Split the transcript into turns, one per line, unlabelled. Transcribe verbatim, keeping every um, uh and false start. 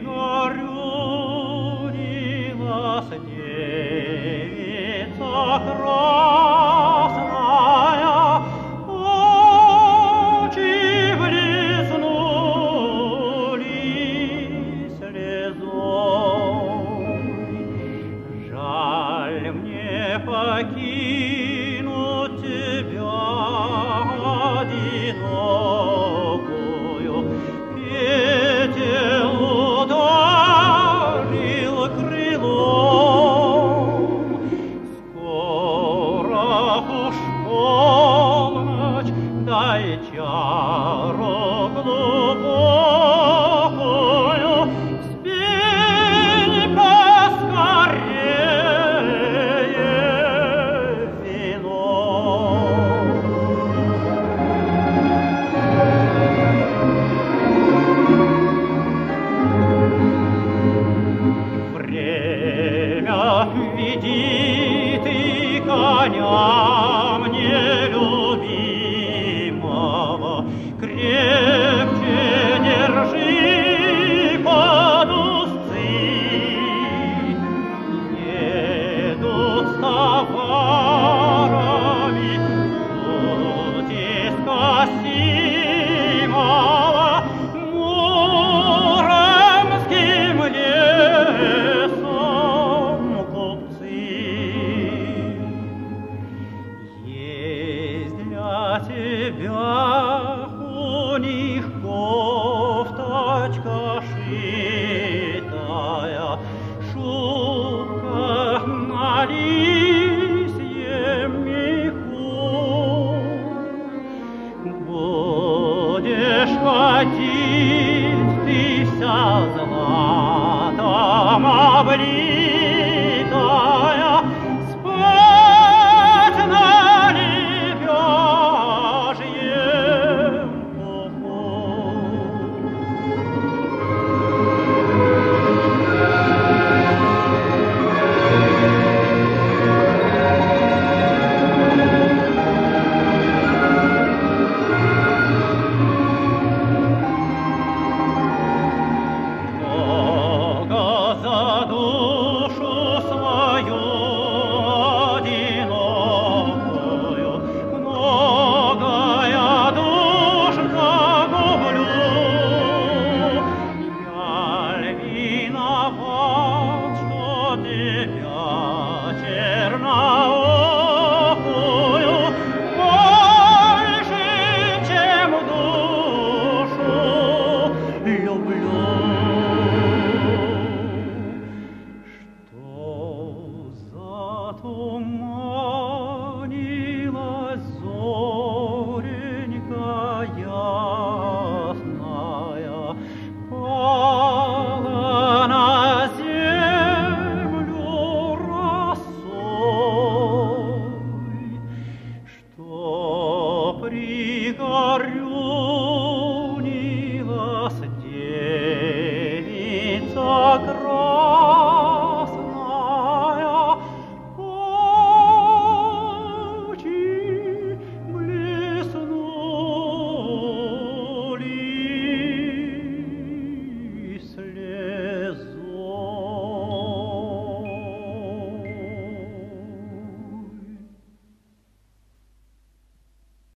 горюнилась девица красная, очи блеснули слезой. Жаль мне покинуть тебя одинокую, ветер ударил крылом. Скоро уж полночь, дай чару глубокую, спей поскорее вино. Время, веди ты коня мне любимого, крепче держи под узцы. Едут с товарами пути скосимого муромским лесом купцы. Есть для тебя у них кофточка шитая, шубка на лисьем меху. Будешь ходить ты вся златом облита,